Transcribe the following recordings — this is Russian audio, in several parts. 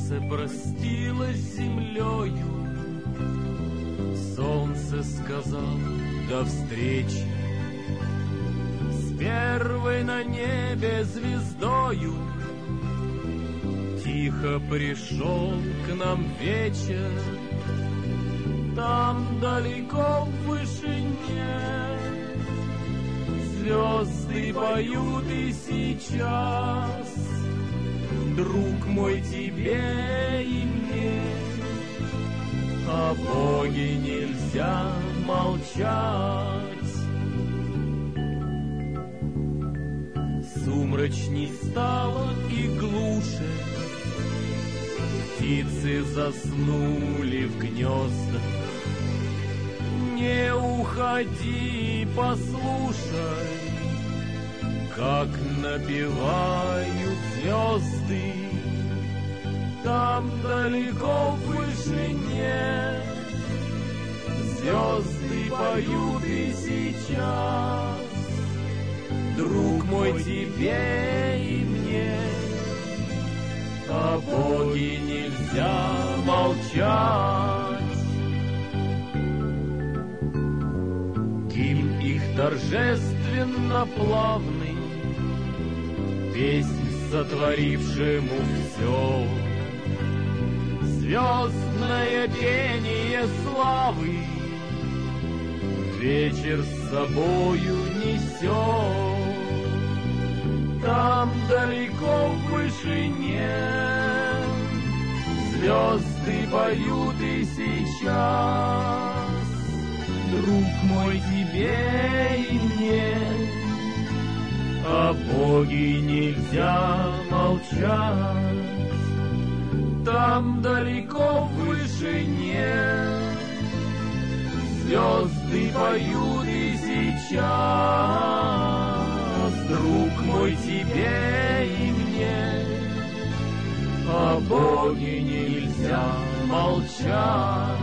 Солнце простилось с землею, солнце сказал до встречи. С первой на небе звездою тихо пришел к нам вечер. Там далеко в вышине звезды поют и сейчас, друг мой, тебе и мне о Боге нельзя молчать. Сумрачней стало и глуше, птицы заснули в гнездах. Не уходи, послушай, как напевают звезды. Там далеко в вышине звезды поют и сейчас, друг мой, тебе и мне о Боге нельзя молчать. Гимн их торжественно плавный, песнь сотворившему все, звездное пение славы вечер с собою несет. Там далеко в вышине звезды поют и сейчас, друг мой, тебе и мне о Боге нельзя молчать. Там далеко в вышине звезды поют и сейчас, друг мой, тебе и мне о Боге нельзя молчать.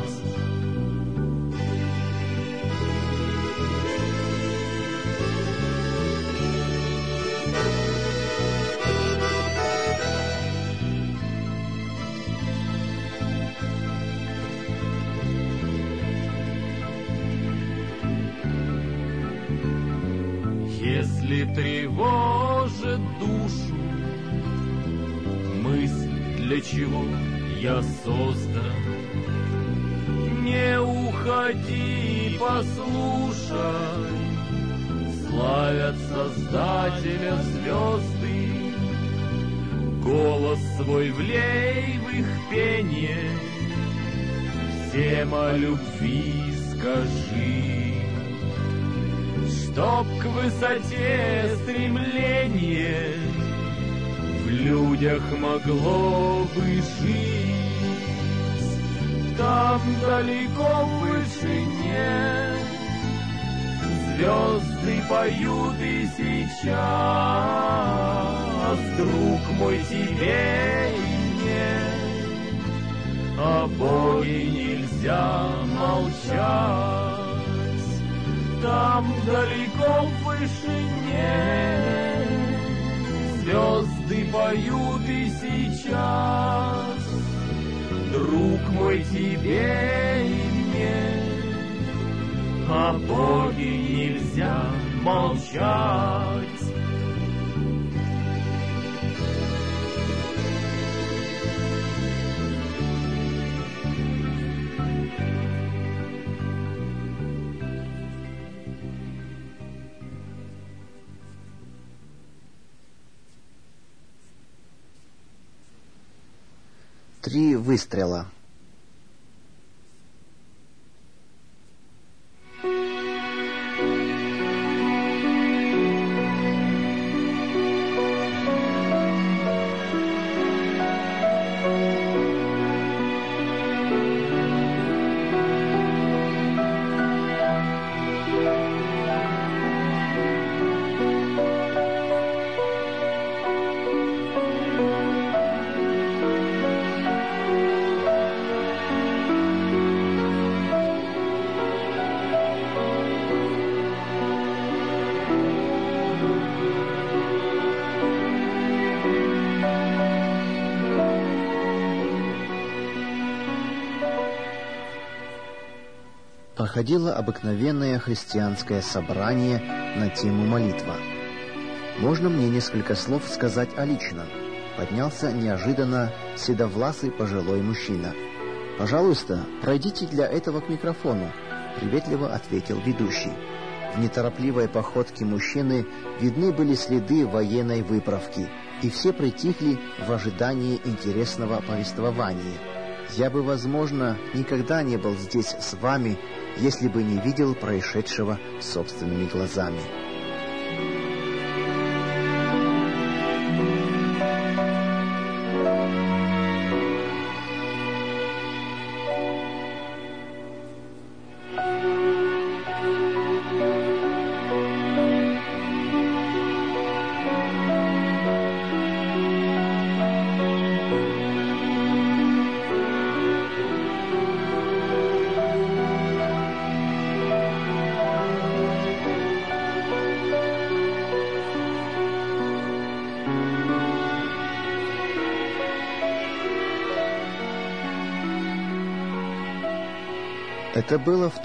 Если тревожит душу мысль, для чего я создан, не уходи, послушай, славят Создателя звезды. Голос свой влей в их пение, всем о любви скажи, чтоб к высоте стремление в людях могло бы жить. Там далеко в вышине звезды поют и сейчас, друг мой, тебе и мне о Боге нельзя молчать. Там далеко в вышине звезды поют и сейчас, друг мой, тебе и мне о Боге нельзя молчать. Три выстрела. проходило обыкновенное христианское собрание на тему молитва. «Можно мне несколько слов сказать о личном?» Поднялся неожиданно седовласый пожилой мужчина. «Пожалуйста, пройдите для этого к микрофону», — приветливо ответил ведущий. В неторопливой походке мужчины видны были следы военной выправки, и все притихли в ожидании интересного повествования. «Я бы, возможно, никогда не был здесь с вами, если бы не видел происшедшего собственными глазами». Это было в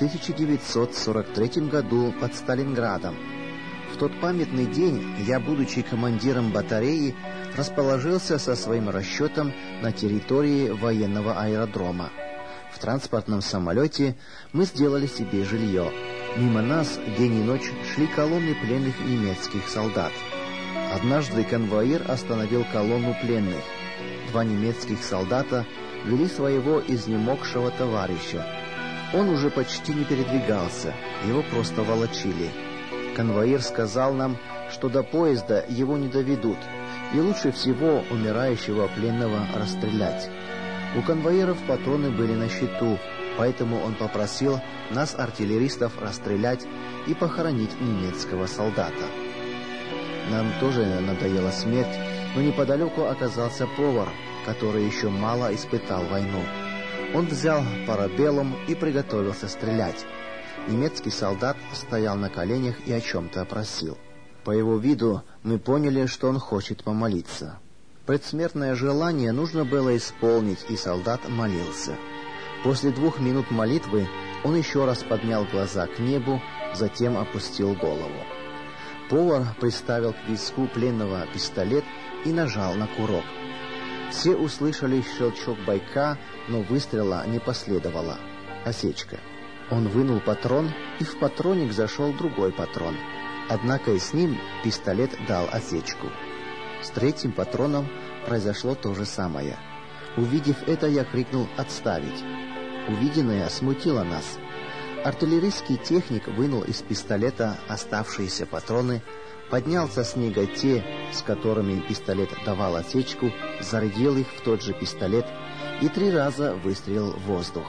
1943 году под Сталинградом. В тот памятный день я, будучи командиром батареи, расположился со своим расчетом на территории военного аэродрома. В транспортном самолете мы сделали себе жилье. Мимо нас день и ночь шли колонны пленных немецких солдат. Однажды конвоир остановил колонну пленных. 2 немецких солдата вели своего изнемогшего товарища. Он уже почти не передвигался, его просто волочили. Конвоир сказал нам, что до поезда его не доведут, и лучше всего умирающего пленного расстрелять. У конвоиров патроны были на счету, поэтому он попросил нас, артиллеристов, расстрелять и похоронить немецкого солдата. Нам тоже надоела смерть, но неподалеку оказался повар, который еще мало испытал войну. Он взял парабеллум и приготовился стрелять. Немецкий солдат стоял на коленях и о чем-то просил. По его виду мы поняли, что он хочет помолиться. Предсмертное желание нужно было исполнить, и солдат молился. После 2 минут молитвы он еще раз поднял глаза к небу, затем опустил голову. Повар приставил к виску пленного пистолет и нажал на курок. Все услышали щелчок байка, но выстрела не последовало. Осечка. Он вынул патрон, и в патронник зашел другой патрон. Однако и с ним пистолет дал осечку. С 3-м патроном произошло то же самое. Увидев это, я крикнул «Отставить!». Увиденное смутило нас. Артиллерийский техник вынул из пистолета оставшиеся патроны, поднял со снега те, с которыми пистолет давал осечку, зарядил их в тот же пистолет и 3 раза выстрелил в воздух.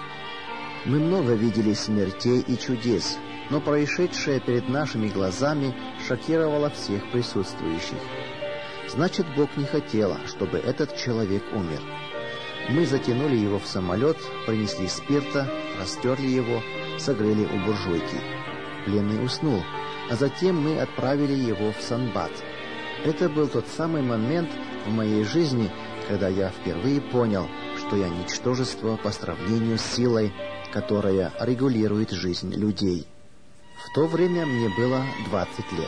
Мы много видели смертей и чудес, но происшедшее перед нашими глазами шокировало всех присутствующих. Значит, Бог не хотел, чтобы этот человек умер. Мы затянули его в самолет, принесли спирта, растерли его, согрели у буржуйки. Пленный уснул, а затем мы отправили его в санбат. Это был тот самый момент в моей жизни, когда я впервые понял, что я ничтожество по сравнению с силой, которая регулирует жизнь людей. В то время мне было 20 лет.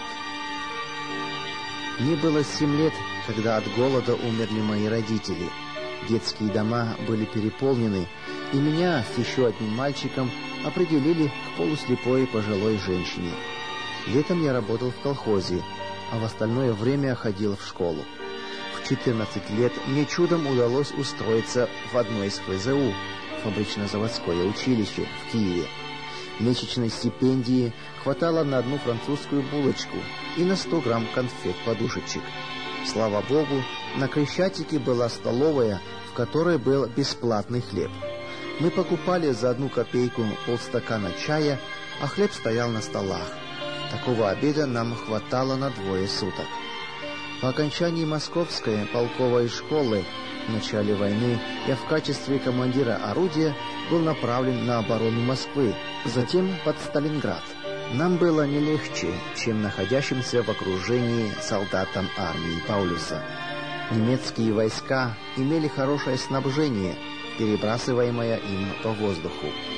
Мне было 7 лет, когда от голода умерли мои родители. Детские дома были переполнены, и меня с еще одним мальчиком определили к полуслепой пожилой женщине. Летом я работал в колхозе, а в остальное время ходил в школу. В 14 лет мне чудом удалось устроиться в одно из ФЗУ, фабрично-заводское училище в Киеве. Месячной стипендии хватало на 1 французскую булочку и на 100 грамм конфет-подушечек. Слава Богу, на Крещатике была столовая, в которой был бесплатный хлеб. Мы покупали за 1 копейку полстакана чая, а хлеб стоял на столах. Такого обеда нам хватало на 2 суток. По окончании Московской полковой школы в начале войны я в качестве командира орудия был направлен на оборону Москвы, затем под Сталинград. Нам было не легче, чем находящимся в окружении солдатам армии Паулюса. Немецкие войска имели хорошее снабжение, перебрасываемое им по воздуху.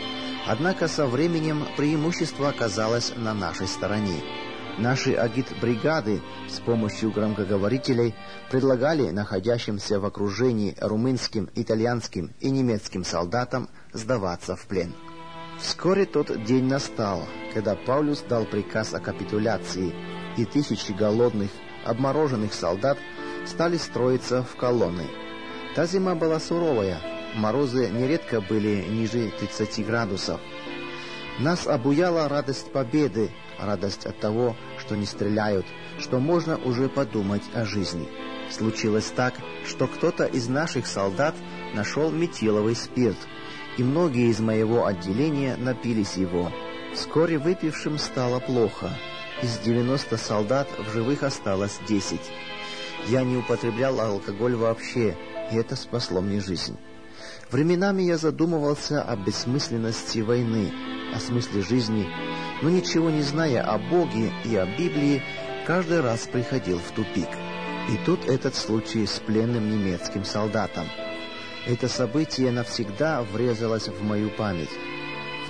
Однако со временем преимущество оказалось на нашей стороне. Наши агитбригады с помощью громкоговорителей предлагали находящимся в окружении румынским, итальянским и немецким солдатам сдаваться в плен. Вскоре тот день настал, когда Паулюс дал приказ о капитуляции, и тысячи голодных, обмороженных солдат стали строиться в колонны. Та зима была суровая, морозы нередко были ниже 30 градусов. Нас обуяла радость победы, радость от того, что не стреляют, что можно уже подумать о жизни. Случилось так, что кто-то из наших солдат нашел метиловый спирт, и многие из моего отделения напились его. Вскоре выпившим стало плохо. Из 90 солдат в живых осталось 10. Я не употреблял алкоголь вообще, и это спасло мне жизнь. Временами я задумывался о бессмысленности войны, о смысле жизни, но ничего не зная о Боге и о Библии, каждый раз приходил в тупик. И тут этот случай с пленным немецким солдатом. Это событие навсегда врезалось в мою память. В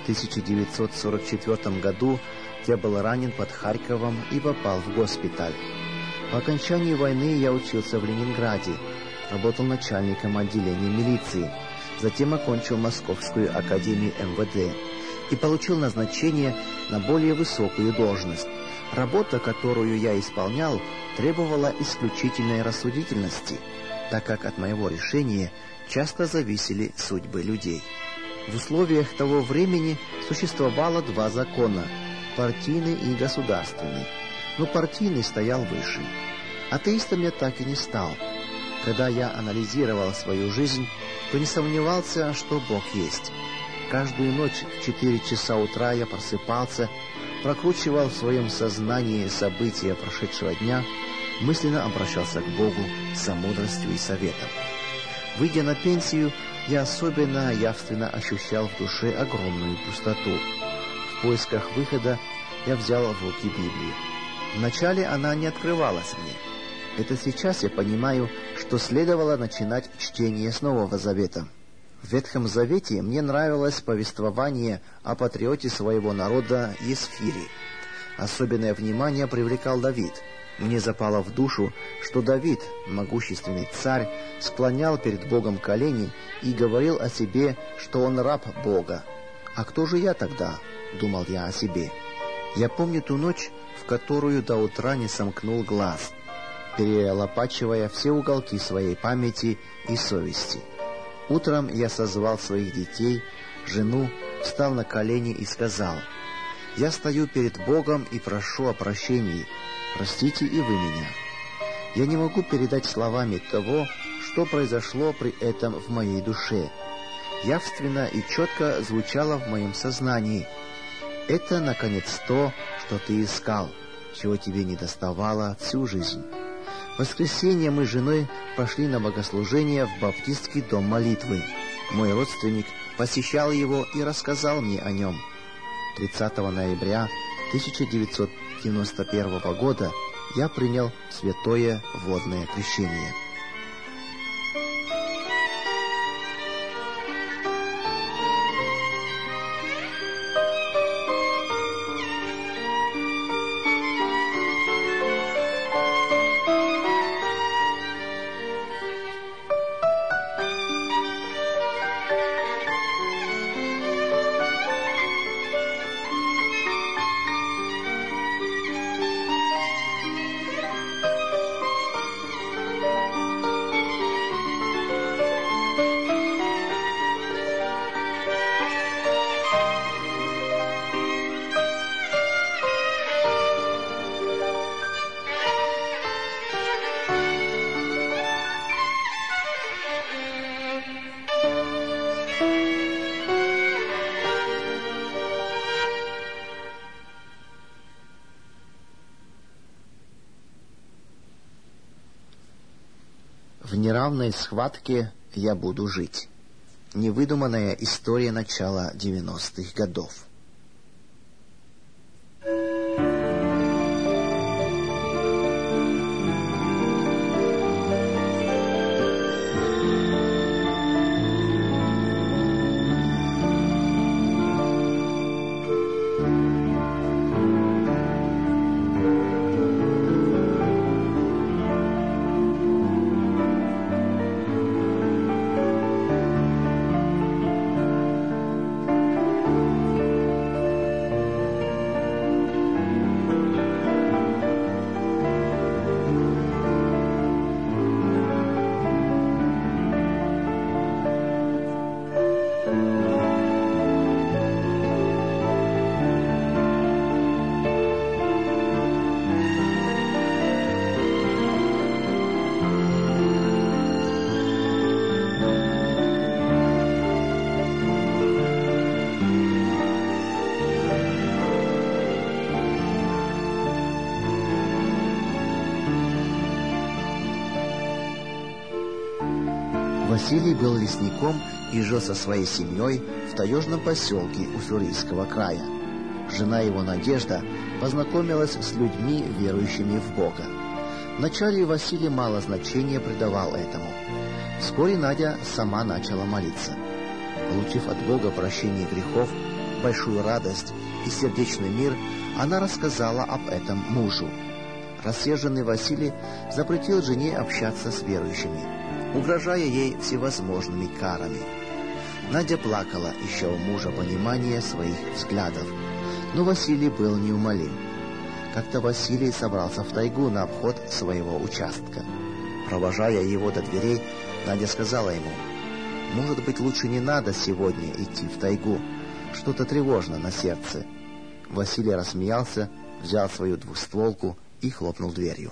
1944 году я был ранен под Харьковом и попал в госпиталь. По окончании войны я учился в Ленинграде, работал начальником отделения милиции, затем окончил Московскую академию МВД и получил назначение на более высокую должность. Работа, которую я исполнял, требовала исключительной рассудительности, так как от моего решения часто зависели судьбы людей. В условиях того времени существовало два закона – партийный и государственный. Но партийный стоял выше. Атеистом я так и не стал. Когда я анализировал свою жизнь, то не сомневался, что Бог есть. Каждую ночь в 4 часа утра я просыпался, прокручивал в своем сознании события прошедшего дня, мысленно обращался к Богу за мудростью и советом. Выйдя на пенсию, я особенно явственно ощущал в душе огромную пустоту. В поисках выхода я взял в руки Библию. Вначале она не открывалась мне. Это сейчас я понимаю, что следовало начинать чтение с Нового Завета. В Ветхом Завете мне нравилось повествование о патриоте своего народа Есфире. Особенное внимание привлекал Давид. Мне запало в душу, что Давид, могущественный царь, склонял перед Богом колени и говорил о себе, что он раб Бога. «А кто же я тогда?» — думал я о себе. Я помню ту ночь, в которую до утра не сомкнул глаз, перелопачивая все уголки своей памяти и совести. Утром я созвал своих детей, жену, встал на колени и сказал: «Я стою перед Богом и прошу о прощении. Простите и вы меня». Я не могу передать словами того, что произошло при этом в моей душе. Явственно и четко звучало в моем сознании: «Это, наконец, то, что ты искал, чего тебе не доставало всю жизнь». В воскресенье мы с женой пошли на богослужение в баптистский дом молитвы. Мой родственник посещал его и рассказал мне о нем. 30 ноября 1991 года я принял святое водное крещение. В неравной схватке я буду жить. Невыдуманная история начала 90-х годов. Василий был лесником и жил со своей семьей в таежном поселке Уссурийского края. Жена его, Надежда, познакомилась с людьми, верующими в Бога. Вначале Василий мало значения придавал этому. Вскоре Надя сама начала молиться. Получив от Бога прощение грехов, большую радость и сердечный мир, она рассказала об этом мужу. Рассерженный Василий запретил жене общаться с верующими, угрожая ей всевозможными карами. Надя плакала, ища у мужа понимания своих взглядов, но Василий был неумолим. Как-то Василий собрался в тайгу на обход своего участка. Провожая его до дверей, Надя сказала ему: «Может быть, лучше не надо сегодня идти в тайгу, что-то тревожно на сердце». Василий рассмеялся, взял свою двустволку и хлопнул дверью.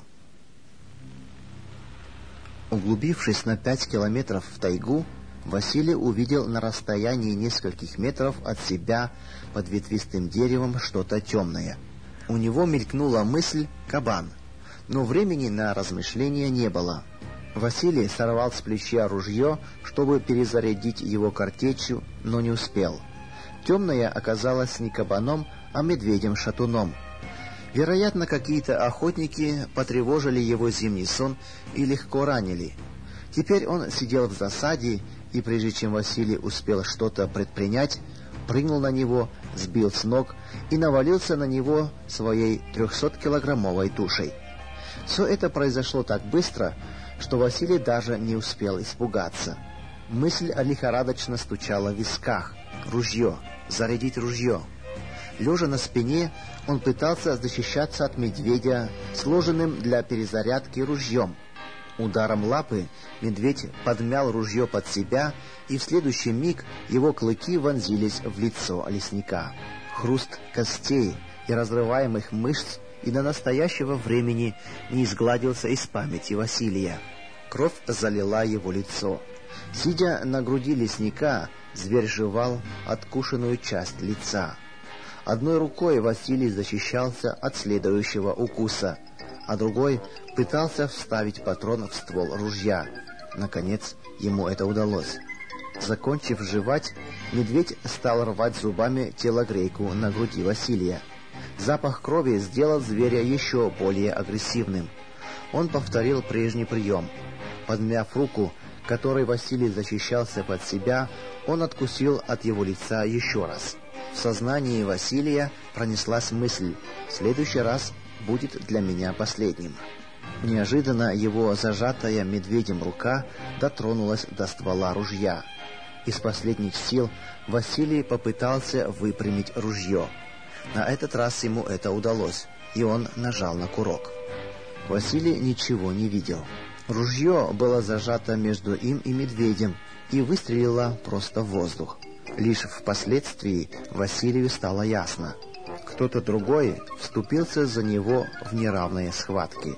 Углубившись на 5 километров в тайгу, Василий увидел на расстоянии нескольких метров от себя под ветвистым деревом что-то темное. У него мелькнула мысль «кабан», но времени на размышления не было. Василий сорвал с плеча ружье, чтобы перезарядить его картечью, но не успел. Темное оказалось не кабаном, а медведем-шатуном. Вероятно, какие-то охотники потревожили его зимний сон и легко ранили. Теперь он сидел в засаде, и прежде чем Василий успел что-то предпринять, прыгнул на него, сбил с ног и навалился на него своей 300-килограммовой тушей. Все это произошло так быстро, что Василий даже не успел испугаться. Мысль лихорадочно стучала в висках. Ружье, зарядить ружье. Лежа на спине, он пытался защищаться от медведя, сложенным для перезарядки ружьем. Ударом лапы медведь подмял ружье под себя, и в следующий миг его клыки вонзились в лицо лесника. Хруст костей и разрываемых мышц и до настоящего времени не изгладился из памяти Василия. Кровь залила его лицо. Сидя на груди лесника, зверь жевал откушенную часть лица. Одной рукой Василий защищался от следующего укуса, а другой пытался вставить патрон в ствол ружья. Наконец, ему это удалось. Закончив жевать, медведь стал рвать зубами телогрейку на груди Василия. Запах крови сделал зверя еще более агрессивным. Он повторил прежний прием. Подмяв руку, которой Василий защищался под себя, он откусил от его лица еще раз. В сознании Василия пронеслась мысль: «В следующий раз будет для меня последним». Неожиданно его зажатая медведем рука дотронулась до ствола ружья. Из последних сил Василий попытался выпрямить ружье. На этот раз ему это удалось, и он нажал на курок. Василий ничего не видел. Ружье было зажато между им и медведем и выстрелило просто в воздух. Лишь впоследствии Василию стало ясно: кто-то другой вступился за него в неравные схватки.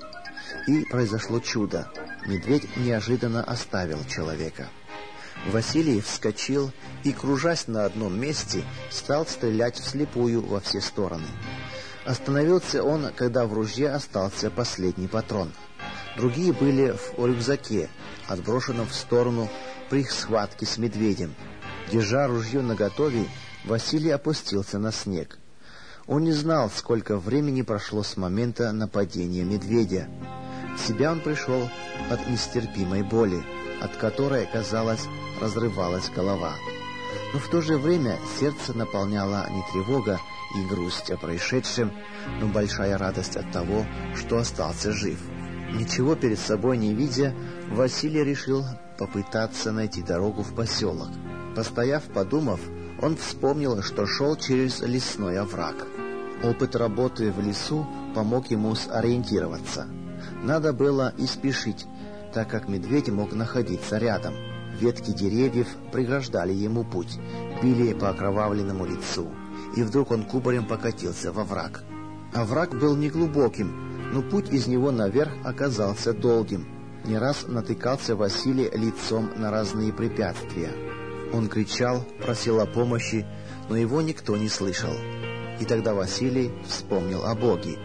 И произошло чудо. Медведь неожиданно оставил человека. Василий вскочил и, кружась на одном месте, стал стрелять вслепую во все стороны. Остановился он, когда в ружье остался последний патрон. Другие были в рюкзаке, отброшенном в сторону при схватке с медведем. Держа ружье наготове, Василий опустился на снег. Он не знал, сколько времени прошло с момента нападения медведя. В себя он пришел от нестерпимой боли, от которой, казалось, разрывалась голова. Но в то же время сердце наполняло не тревога и грусть о происшедшем, но большая радость от того, что остался жив. Ничего перед собой не видя, Василий решил попытаться найти дорогу в поселок. Постояв, подумав, он вспомнил, что шел через лесной овраг. Опыт работы в лесу помог ему сориентироваться. Надо было и спешить, так как медведь мог находиться рядом. Ветки деревьев преграждали ему путь, били по окровавленному лицу, и вдруг он кубарем покатился во овраг. Овраг был неглубоким, но путь из него наверх оказался долгим. Не раз натыкался Василий лицом на разные препятствия. Он кричал, просил о помощи, но его никто не слышал. И тогда Василий вспомнил о Боге.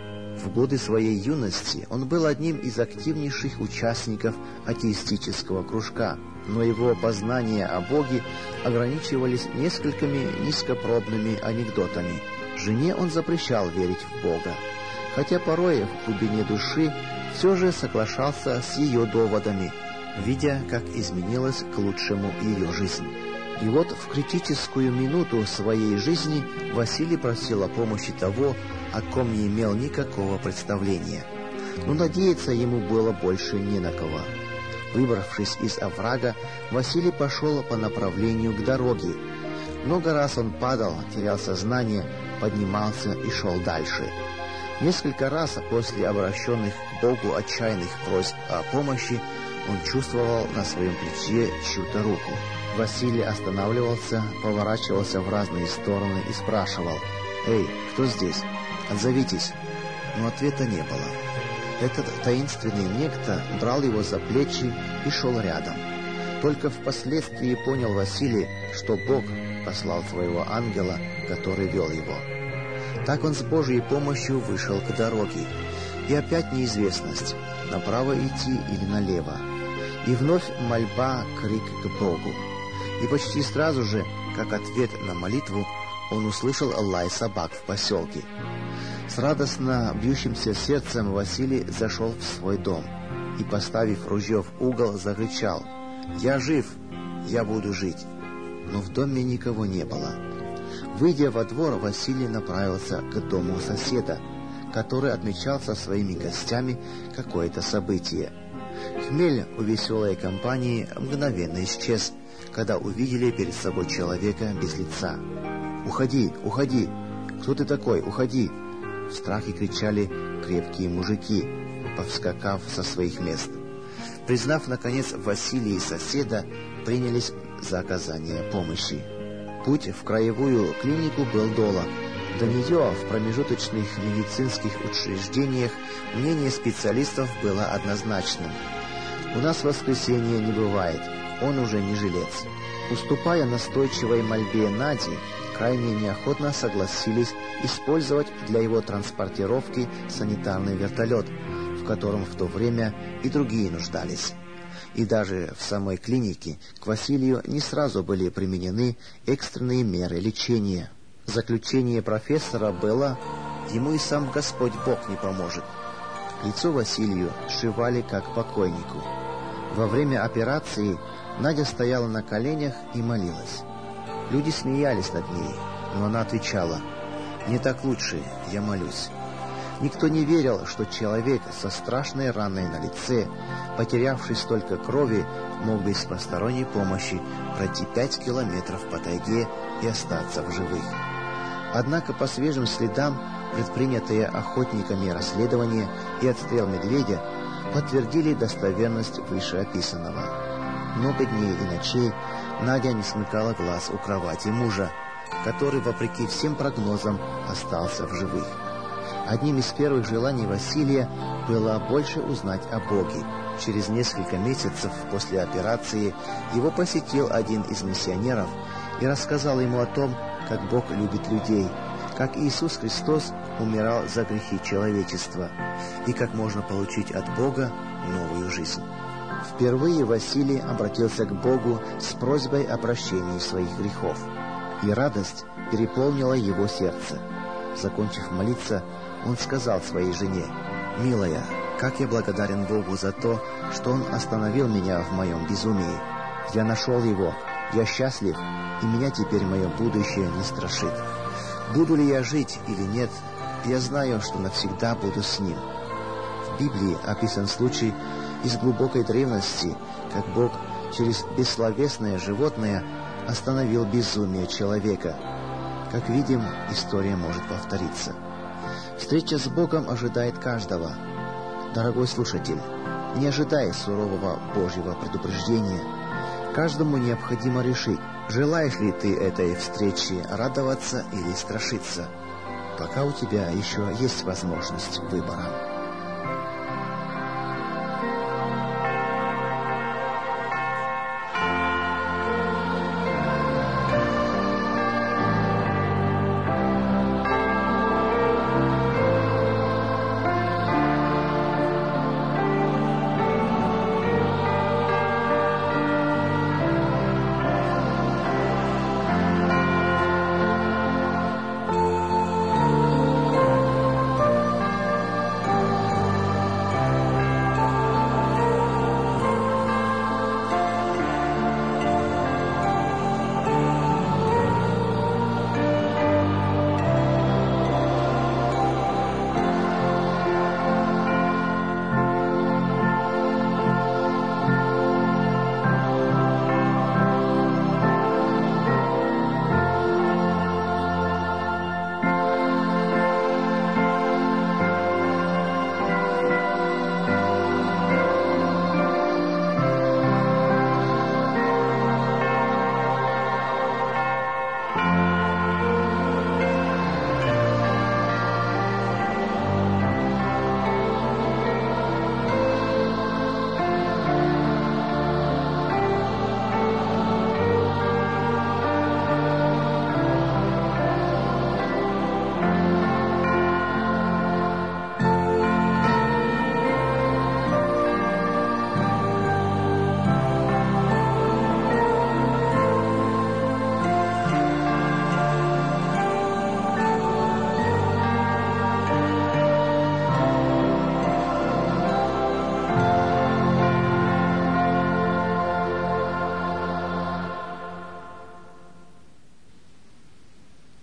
В годы своей юности он был одним из активнейших участников атеистического кружка, но его познания о Боге ограничивались несколькими низкопробными анекдотами. Жене он запрещал верить в Бога, хотя порой в глубине души все же соглашался с ее доводами, видя, как изменилась к лучшему ее жизнь. И вот в критическую минуту своей жизни Василий просил о помощи того, о ком не имел никакого представления. Но надеяться ему было больше не на кого. Выбравшись из оврага, Василий пошел по направлению к дороге. Много раз он падал, терял сознание, поднимался и шел дальше. Несколько раз после обращенных к Богу отчаянных просьб о помощи он чувствовал на своем плече чью-то руку. Василий останавливался, поворачивался в разные стороны и спрашивал: «Эй, кто здесь? Отзовитесь!» Но ответа не было. Этот таинственный некто брал его за плечи и шел рядом. Только впоследствии понял Василий, что Бог послал своего ангела, который вел его. Так он с Божьей помощью вышел к дороге. И опять неизвестность, направо идти или налево. И вновь мольба, крик к Богу. И почти сразу же, как ответ на молитву, он услышал лай собак в поселке. С радостно бьющимся сердцем Василий зашел в свой дом и, поставив ружье в угол, закричал: «Я жив! Я буду жить!» Но в доме никого не было. Выйдя во двор, Василий направился к дому соседа, который отмечал со своими гостями какое-то событие. Хмель у веселой компании мгновенно исчез, когда увидели перед собой человека без лица. «Уходи! Уходи! Кто ты такой? Уходи!» В страхе кричали крепкие мужики, повскакав со своих мест. Признав, наконец, Василия и соседа, принялись за оказание помощи. Путь в краевую клинику был долг. До нее в промежуточных медицинских учреждениях мнение специалистов было однозначным. «У нас воскресенья не бывает, он уже не жилец». Уступая настойчивой мольбе Нади, крайне неохотно согласились использовать для его транспортировки санитарный вертолет, в котором в то время и другие нуждались. И даже в самой клинике к Василию не сразу были применены экстренные меры лечения. Заключение профессора было: ему и сам Господь Бог не поможет. Лицо Василию сшивали как покойнику. Во время операции Надя стояла на коленях и молилась. Люди смеялись над ней, но она отвечала: «Мне так лучше, я молюсь». Никто не верил, что человек со страшной раной на лице, потерявший столько крови, мог без посторонней помощи пройти 5 километров по тайге и остаться в живых. Однако по свежим следам предпринятые охотниками расследования и отстрел медведя подтвердили достоверность вышеописанного. Много дней и ночей Надя не смыкала глаз у кровати мужа, который, вопреки всем прогнозам, остался в живых. Одним из первых желаний Василия было больше узнать о Боге. Через несколько месяцев после операции его посетил один из миссионеров и рассказал ему о том, как Бог любит людей, как Иисус Христос умирал за грехи человечества и как можно получить от Бога новую жизнь. Впервые Василий обратился к Богу с просьбой о прощении своих грехов, и радость переполнила его сердце. Закончив молиться, он сказал своей жене: «Милая, как я благодарен Богу за то, что Он остановил меня в моем безумии. Я нашел Его, я счастлив, и меня теперь мое будущее не страшит. Буду ли я жить или нет, я знаю, что навсегда буду с Ним». В Библии описан случай из глубокой древности, как Бог через бессловесное животное остановил безумие человека. Как видим, история может повториться. Встреча с Богом ожидает каждого. Дорогой слушатель, не ожидай сурового Божьего предупреждения. Каждому необходимо решить, желаешь ли ты этой встречи радоваться или страшиться, пока у тебя еще есть возможность выбора.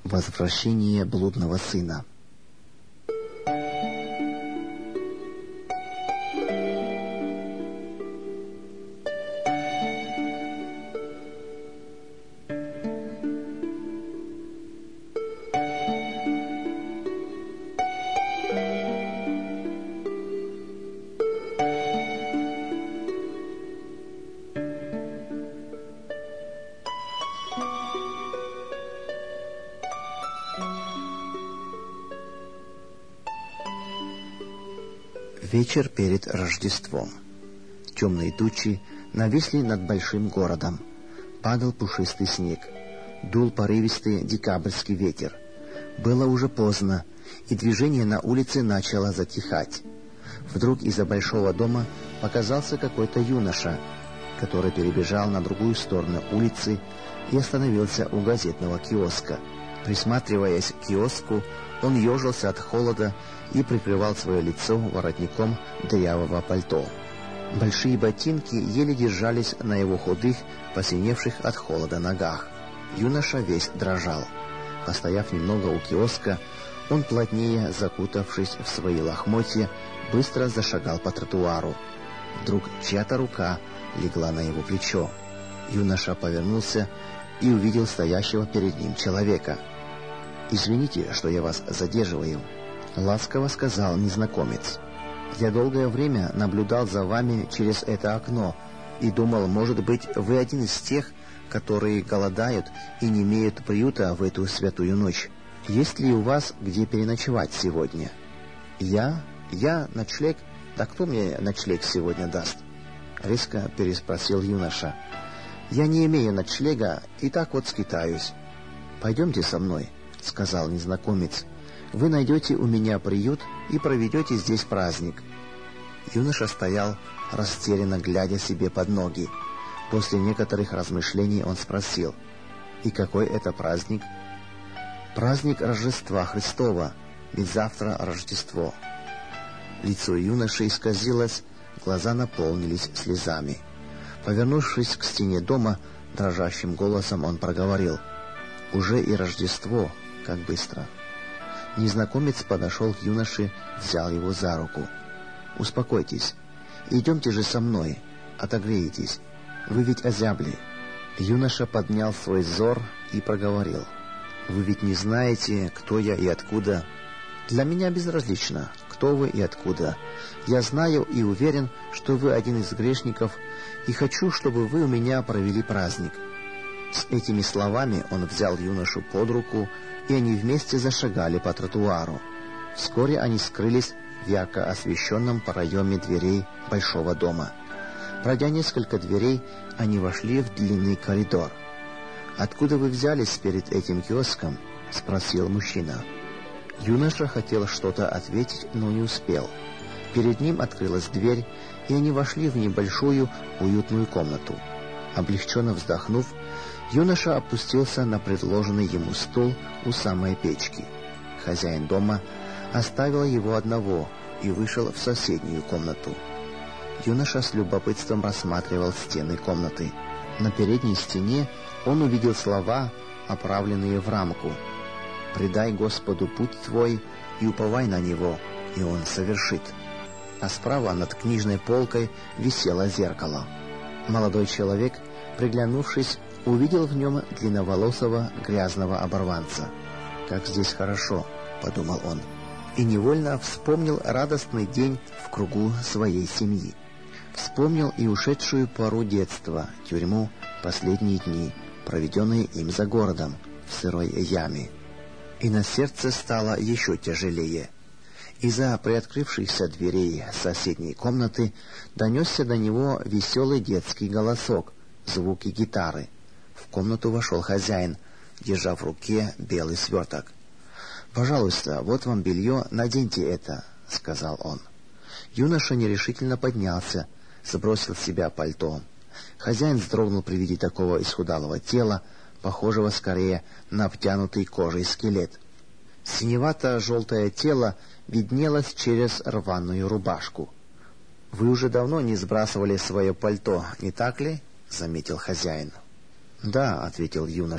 Возвращение блудного сына. Вечер перед Рождеством. Темные тучи нависли над большим городом. Падал пушистый снег. Дул порывистый декабрьский ветер. Было уже поздно, и движение на улице начало затихать. Вдруг из-за большого дома показался какой-то юноша, который перебежал на другую сторону улицы и остановился у газетного киоска. Присматриваясь к киоску, он ежился от холода и прикрывал свое лицо воротником дырявого пальто. Большие ботинки еле держались на его худых, посиневших от холода ногах. Юноша весь дрожал. Постояв немного у киоска, он, плотнее закутавшись в свои лохмотья, быстро зашагал по тротуару. Вдруг чья-то рука легла на его плечо. Юноша повернулся и увидел стоящего перед ним человека. «Извините, что я вас задерживаю», — ласково сказал незнакомец. «Я долгое время наблюдал за вами через это окно и думал, может быть, вы один из тех, которые голодают и не имеют приюта в эту святую ночь. Есть ли у вас где переночевать сегодня?» «Я? Ночлег? Да кто мне ночлег сегодня даст?» — резко переспросил юноша. «Я не имею ночлега и так вот скитаюсь». «Пойдемте со мной», — сказал незнакомец. «Вы найдете у меня приют и проведете здесь праздник». Юноша стоял, растерянно глядя себе под ноги. После некоторых размышлений он спросил: «И какой это праздник?» «Праздник Рождества Христова, ведь завтра Рождество». Лицо юноши исказилось, глаза наполнились слезами. Повернувшись к стене дома, дрожащим голосом он проговорил: «Уже и Рождество, как быстро». Незнакомец подошел к юноше, взял его за руку. «Успокойтесь, идемте же со мной, отогреетесь, вы ведь озябли». Юноша поднял свой взор и проговорил: «Вы ведь не знаете, кто я и откуда». «Для меня безразлично, кто вы и откуда. Я знаю и уверен, что вы один из грешников, и хочу, чтобы вы у меня провели праздник». С этими словами он взял юношу под руку, и они вместе зашагали по тротуару. Вскоре они скрылись в ярко освещенном проеме дверей большого дома. Пройдя несколько дверей, они вошли в длинный коридор. «Откуда вы взялись перед этим киоском?» — спросил мужчина. Юноша хотел что-то ответить, но не успел. Перед ним открылась дверь, и они вошли в небольшую уютную комнату. Облегченно вздохнув, юноша опустился на предложенный ему стул у самой печки. Хозяин дома оставил его одного и вышел в соседнюю комнату. Юноша с любопытством рассматривал стены комнаты. На передней стене он увидел слова, оправленные в рамку: «Предай Господу путь твой и уповай на Него, и Он совершит». А справа над книжной полкой висело зеркало. Молодой человек, приглянувшись, увидел в нем длинноволосого грязного оборванца. «Как здесь хорошо», — подумал он, и невольно вспомнил радостный день в кругу своей семьи. Вспомнил и ушедшую пору детства, тюрьму, последние дни, проведенные им за городом, в сырой яме. И на сердце стало еще тяжелее. Из-за приоткрывшихся дверей соседней комнаты донесся до него веселый детский голосок, звуки гитары. В комнату вошел хозяин, держа в руке белый сверток. «Пожалуйста, вот вам белье, наденьте это», — сказал он. Юноша нерешительно поднялся, сбросил с себя пальто. Хозяин вздрогнул при виде такого исхудалого тела, похожего скорее на обтянутый кожей скелет. Синевато-желтое тело виднелось через рваную рубашку. «Вы уже давно не сбрасывали свое пальто, не так ли?» — заметил хозяин. «Да», — ответил юноша, —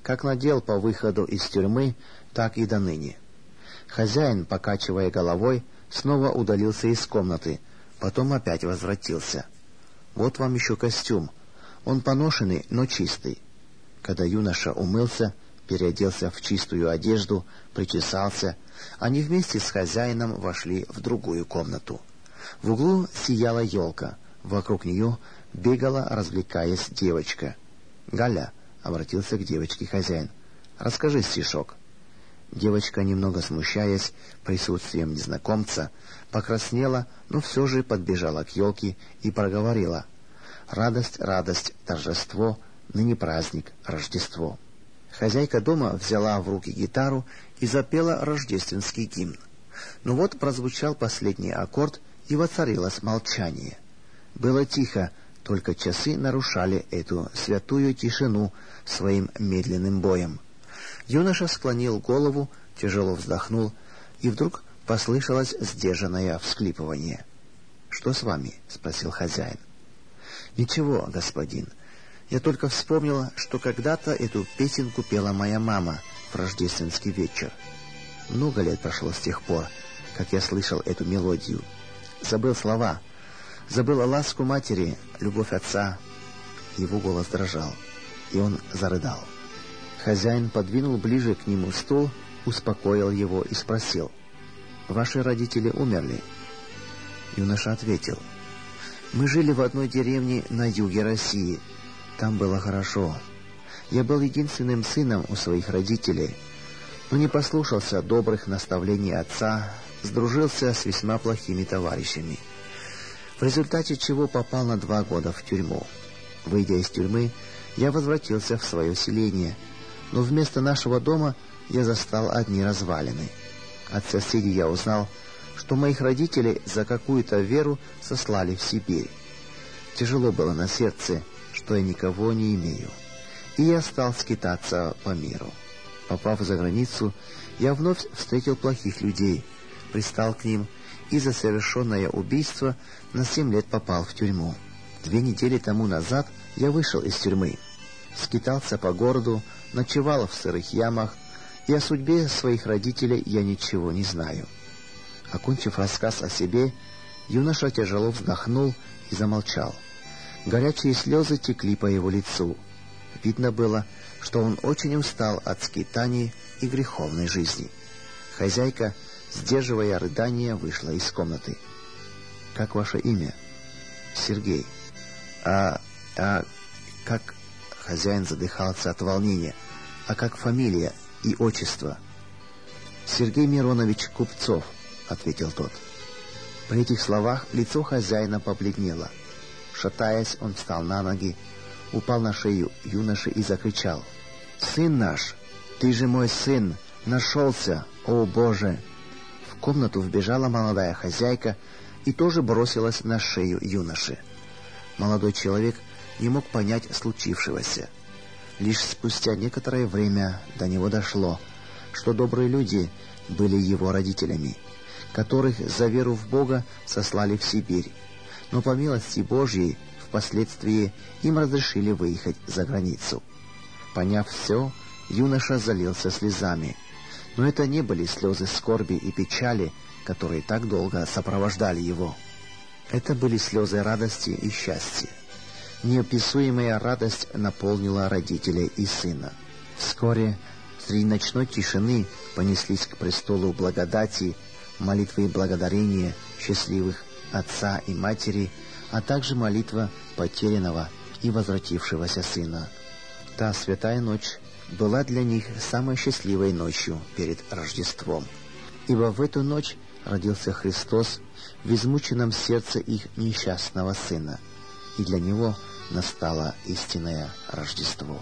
как надел по выходу из тюрьмы, так и до ныне. Хозяин, покачивая головой, снова удалился из комнаты, потом опять возвратился. «Вот вам еще костюм. Он поношенный, но чистый». Когда юноша умылся, переоделся в чистую одежду, причесался, они вместе с хозяином вошли в другую комнату. В углу сияла елка, вокруг нее бегала, развлекаясь, девочка. «Галя», — обратился к девочке хозяин, — «расскажи стишок». Девочка, немного смущаясь присутствием незнакомца, покраснела, но все же подбежала к елке и проговорила: «Радость, радость, торжество, ныне праздник, Рождество». Хозяйка дома взяла в руки гитару и запела рождественский гимн. Но вот прозвучал последний аккорд, и воцарилось молчание. Было тихо, только часы нарушали эту святую тишину своим медленным боем. Юноша склонил голову, тяжело вздохнул, и вдруг послышалось сдержанное всхлипывание. «Что с вами?» — спросил хозяин. «Ничего, господин. Я только вспомнила, что когда-то эту песенку пела моя мама в рождественский вечер. Много лет прошло с тех пор, как я слышал эту мелодию. Забыл слова, забыл ласку матери, любовь отца». Его голос дрожал, и он зарыдал. Хозяин подвинул ближе к нему стул, успокоил его и спросил: «Ваши родители умерли?» Юноша ответил: «Мы жили в одной деревне на юге России. Там было хорошо. Я был единственным сыном у своих родителей, но не послушался добрых наставлений отца, сдружился с весьма плохими товарищами, в результате чего попал на 2 года в тюрьму. Выйдя из тюрьмы, я возвратился в свое селение, но вместо нашего дома я застал одни развалины. От соседей я узнал, что моих родителей за какую-то веру сослали в Сибирь. Тяжело было на сердце, что я никого не имею, и я стал скитаться по миру. Попав за границу, я вновь встретил плохих людей, пристал к ним и за совершенное убийство на 7 лет попал в тюрьму. 2 недели тому назад я вышел из тюрьмы, скитался по городу, ночевал в сырых ямах, и о судьбе своих родителей я ничего не знаю». Окончив рассказ о себе, юноша тяжело вздохнул и замолчал. Горячие слезы текли по его лицу. Видно было, что он очень устал от скитаний и греховной жизни. Хозяйка, сдерживая рыдания, вышла из комнаты. «Как ваше имя?» «Сергей». А как...» Хозяин задыхался от волнения. «А как фамилия и отчество?» «Сергей Миронович Купцов», — ответил тот. При этих словах лицо хозяина побледнело. Шатаясь, он встал на ноги, упал на шею юноши и закричал: «Сын наш! Ты же мой сын! Нашелся! О, Боже!» В комнату вбежала молодая хозяйка и тоже бросилась на шею юноши. Молодой человек не мог понять случившегося. Лишь спустя некоторое время до него дошло, что добрые люди были его родителями, которых за веру в Бога сослали в Сибирь, но по милости Божьей впоследствии им разрешили выехать за границу. Поняв все, юноша залился слезами, но это не были слезы скорби и печали, которые так долго сопровождали его. Это были слезы радости и счастья. Неописуемая радость наполнила родителей и сына. Вскоре среди ночной тишины понеслись к престолу благодати молитвы и благодарения счастливых отца и матери, а также молитва потерянного и возвратившегося сына. Та святая ночь была для них самой счастливой ночью перед Рождеством, ибо в эту ночь родился Христос в измученном сердце их несчастного сына, и для него настало истинное Рождество.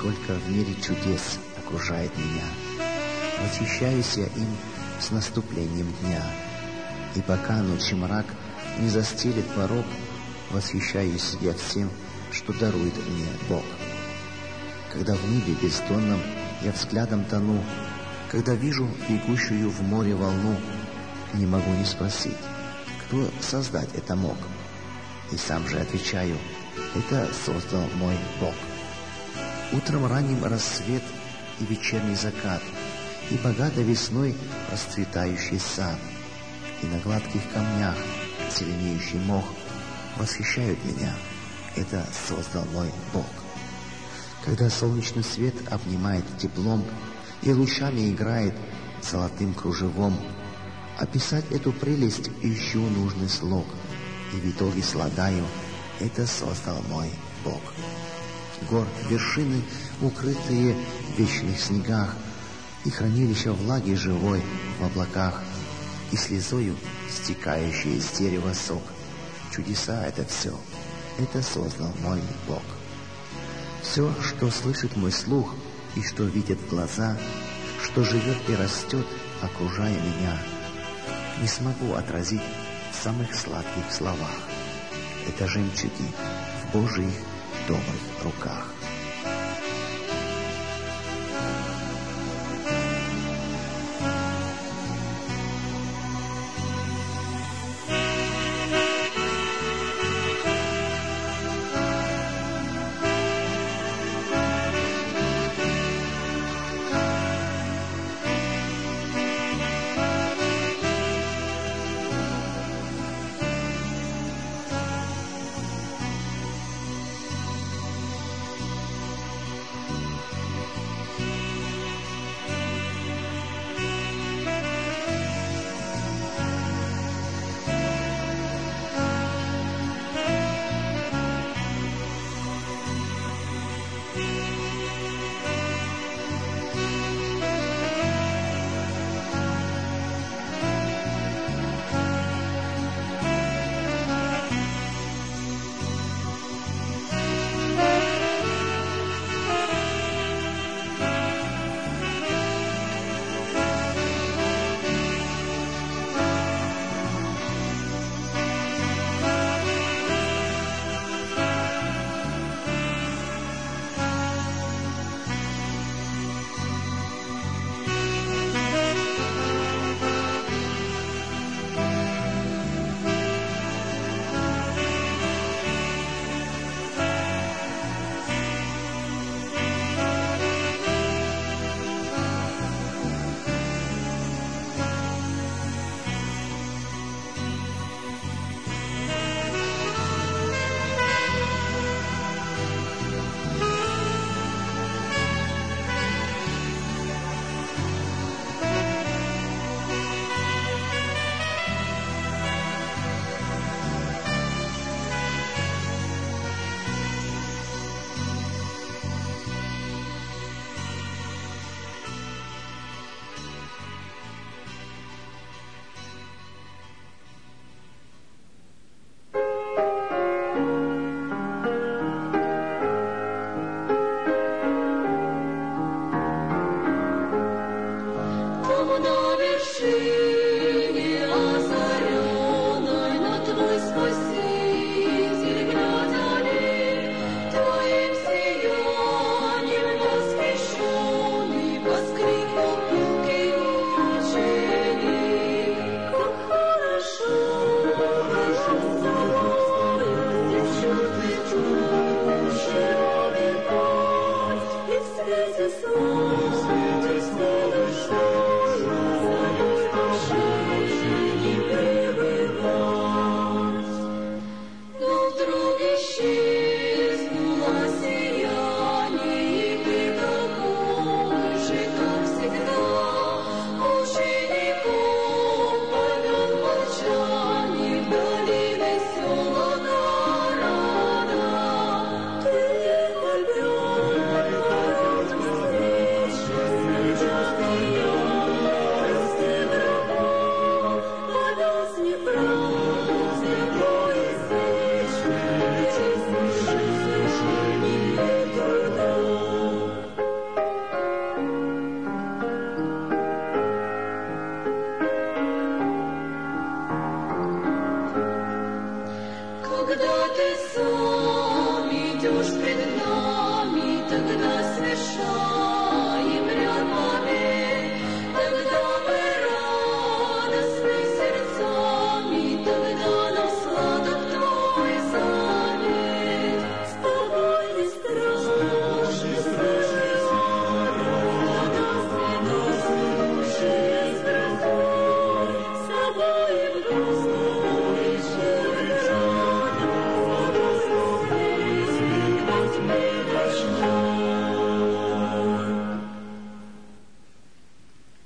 сколько в мире чудес окружает меня. Восхищаюсь я им с наступлением дня. И пока ночи мрак не застелит порог, восхищаюсь я всем, что дарует мне Бог. Когда в небе бездонном я взглядом тону, когда вижу бегущую в море волну, не могу не спросить, кто создать это мог. И сам же отвечаю, это создал мой Бог. Утром ранним рассвет и вечерний закат, и богато весной расцветающий сад, и на гладких камнях зеленеющий мох восхищают меня. Это создал мой Бог. Когда солнечный свет обнимает теплом и лучами играет золотым кружевом, описать эту прелесть ищу нужный слог, и в итоге слагаю: это создал мой Бог. Гор вершины, укрытые в вечных снегах, и хранилища влаги живой в облаках, и слезою стекающий из дерева сок. Чудеса это все, это создал мой Бог. Все, что слышит мой слух и что видят глаза, что живет и растет, окружая меня, не смогу отразить в самых сладких словах. Это жемчуги в Божьих добрых руках.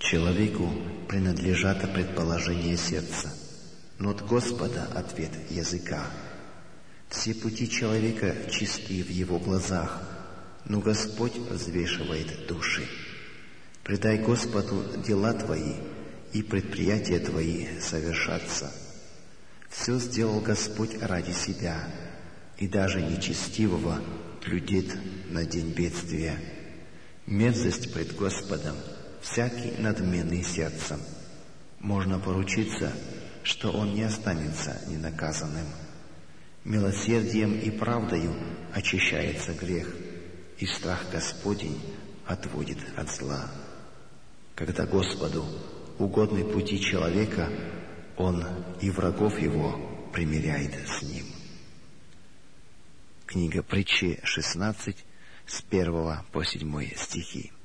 Человеку принадлежат предположения сердца, но от Господа ответ языка. Все пути человека чисты в его глазах, но Господь взвешивает души. Предай Господу дела твои, и предприятия твои совершатся. Все сделал Господь ради себя, и даже нечестивого блюдет на день бедствия. Мерзость пред Господом всякий надменный сердцем. Можно поручиться, что он не останется ненаказанным. Милосердием и правдою очищается грех, и страх Господень отводит от зла. Когда Господу угодны пути человека, Он и врагов его примиряет с ним. Книга Притчи 16, с 1 по 7 стихи.